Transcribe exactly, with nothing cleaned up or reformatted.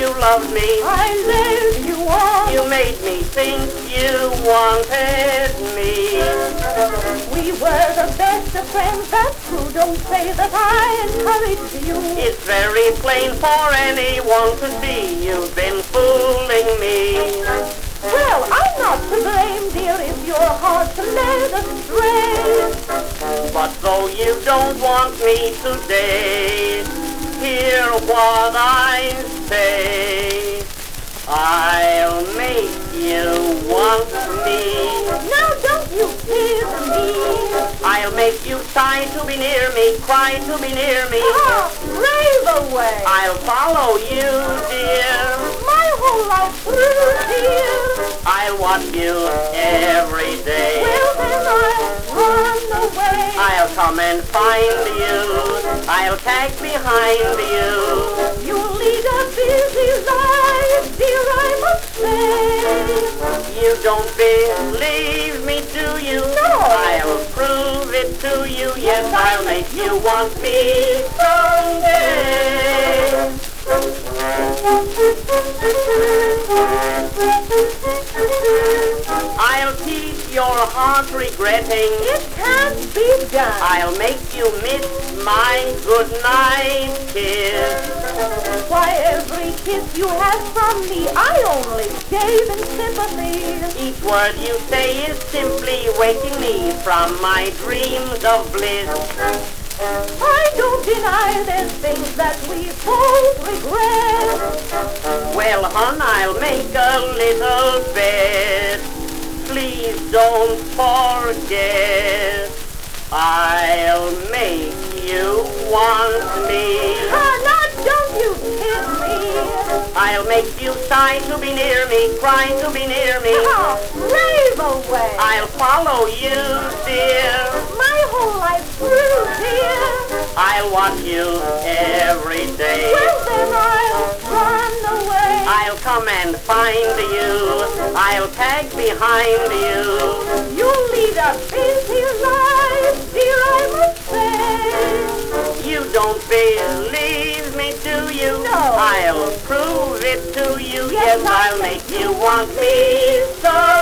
you loved me. I led you on. You made me think you wanted me. We were the best of friends, that's true. Don't say that I encouraged you. It's very plain for anyone to see you've been fooling me. Well, I'm not to blame, dear, if your heart's led astray. But though you don't want me today, hear what I say. I'll make you want me. Now don't you tease me. I'll make you sigh to be near me, cry to be near me. Ah, rave away. I'll follow you, dear. My whole life through, dear. I'll watch you every day. Well, then I'll run away. I'll come and find you. I'll tag behind you. You'll lead a busy life, dear, I must say. You don't believe me, do you? No. I'll prove it to you. Yes, I'll make you want me someday. I'll keep your heart regretting. It can't be done. I'll make you miss my goodnight kiss. Why, every kiss you had from me, I only gave in sympathy. Each word you say is simply waking me from my dreams of bliss. I don't deny there's things that we both regret. Well, hon, I'll make a little bet. Please don't forget. I'll make you want me. Ah, now don't you kiss me. I'll make you sigh to be near me, cry to be near me. Ah, rave away. I'll follow you, dear. My whole life through, dear. I'll watch you every day. Well, then I'll run away. I'll come and find you. I'll tag behind you. You'll lead a busy life, dear, I must say. You don't believe me, do you? No. I'll prove it to you. Yes, Yes, I'll make you want me so.